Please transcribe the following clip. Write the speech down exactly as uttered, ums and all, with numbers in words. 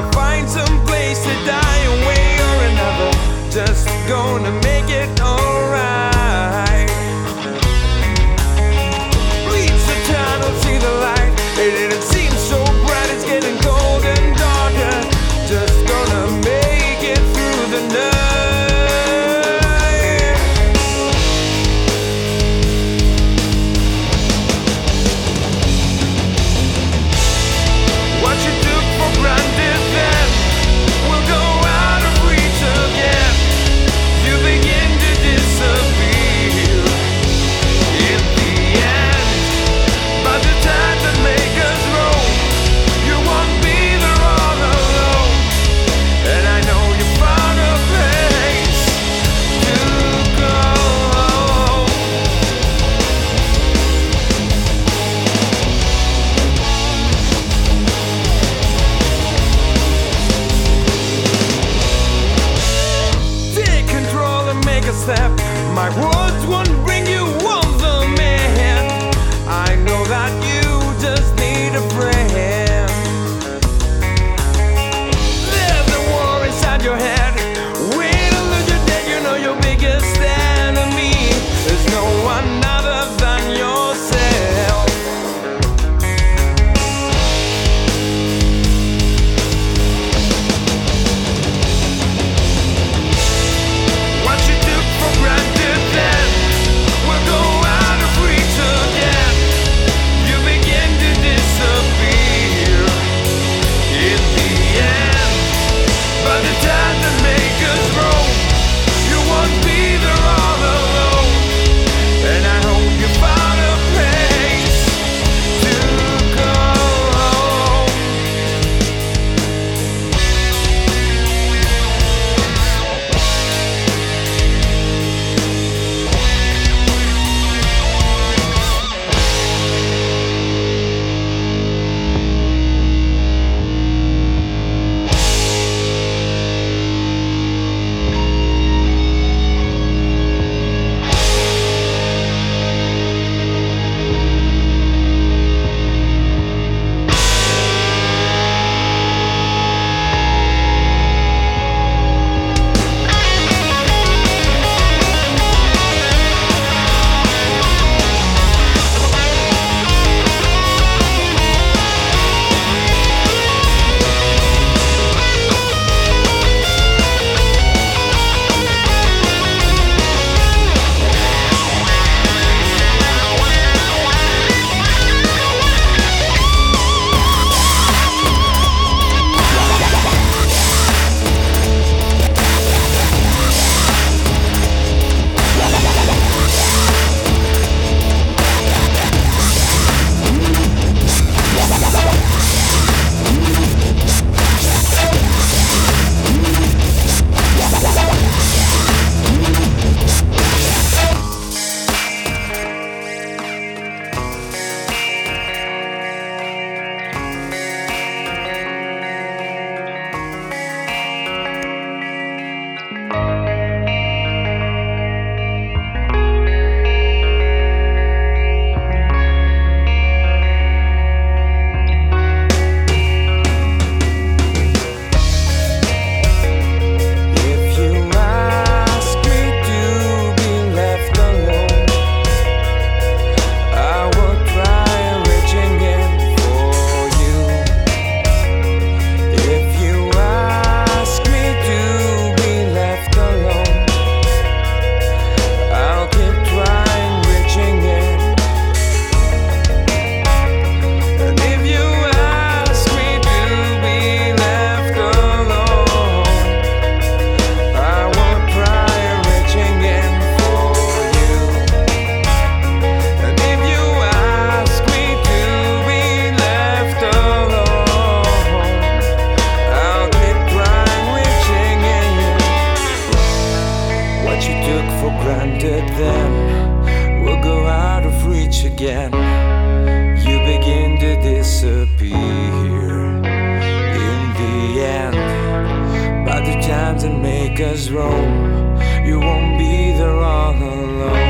gonna find some place to die one way or another. Just gonna make it alright. Reach the tunnel, see the light. It didn't seem so bright, it's getting cold and darker. Just gonna make it through the night. What you took for granted then will go out of reach again. You begin to disappear in the end. By the time that make us roll, you won't be there all alone. And I know you found a place to go. Take control and make a step. My words won't bring you on the man. I know that you just need a friend. There's a war inside your head. Wait till you're dead, you know your biggest enemy is no one other than yourself. What you took for granted then will go out of reach again. You begin to disappear in the end. By the time that make us roll, you won't be there all alone. And I hope you found a place to go. If you ask me to be left alone, I will try reaching in for you. If you ask me to be left alone, I'll keep trying reaching in. And if you ask me to be left alone, I will try reaching in for you. And if you ask me to be left alone, I'll keep trying reaching in. What you took for granted then will go out of reach again. You begin to disappear in the end. By the times that make us roam, you won't be there all alone.